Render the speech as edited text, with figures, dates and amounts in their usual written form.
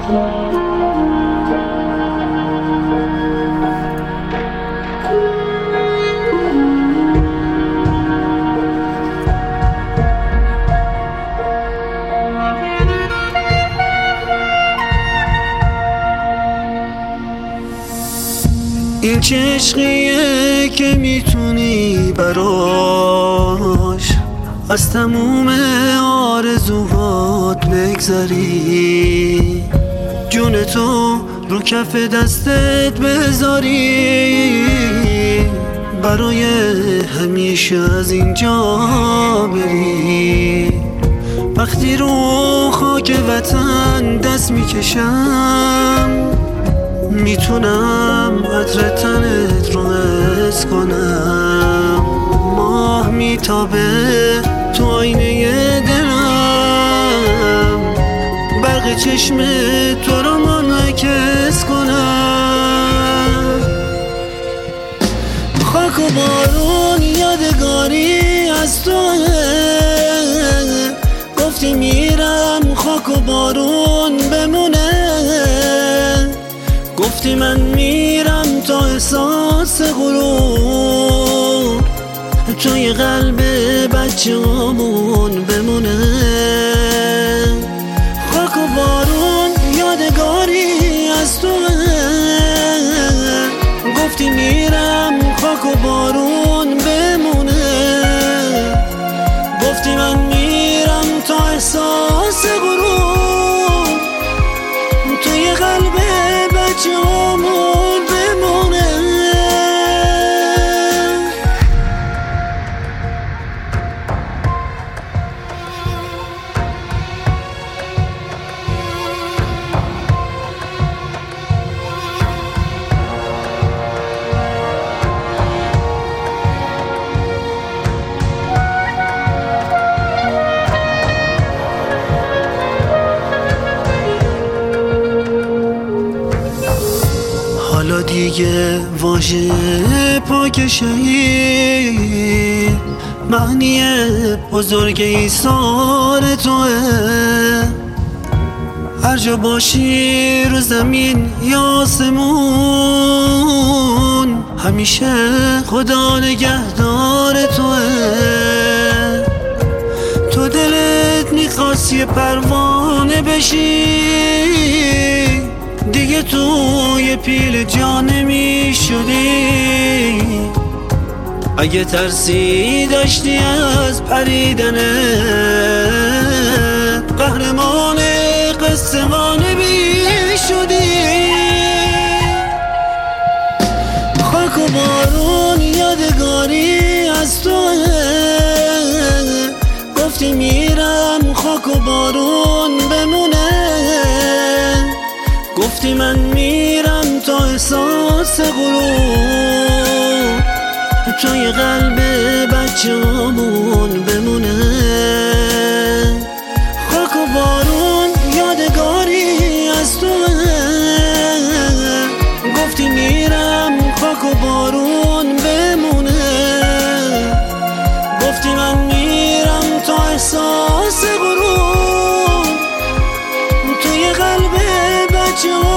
این چه عشقیه که میتونی براش از تموم آرزوهات بگذری، جون تو رو کف دستت بذاری، برای همیشه از اینجا بری. وقتی رو خاک وطن دست میکشم، میتونم عطر تنت رو حس کنم. ماه میتابه تو آینه دلم، برق چشم تو رو منعکس کنم. خاک و بارون یادگاری از توه، گفتی میرم خاک و بارون بمونه، گفتی من میرم تا احساس غرور توی قلب بچه‌مون بمونه. خاک و بارون یادگاری از تو، گفتی میرم خاک و بارون بمونه، گفتی من میرم تا احساس غرور توی قلب بچه‌مون بمونه. حالا دیگه واژه پاک شهید معنی بزرگ ایثار توه. هر جا باشی رو زمین یا آسمون، همیشه خدا نگهدار توه. تو دلت میخواست یه پروانه بشی، دیگه توی پیل جا نمی شدی. اگه ترسی داشتی از پریدنت، قهرمان قصه ها نمی شدی. خاک و بارون یادگاری از تو، گفتی میرم خاک و بارون بمونه، گفتی من میرم تا احساس غرور توی قلب بچه‌مون بمونه. خاک و بارون یادگاری از تو، گفتی میرم خاک و بارون بمونه، گفتی من میرم تا احساس غرور توی قلب بچه‌مون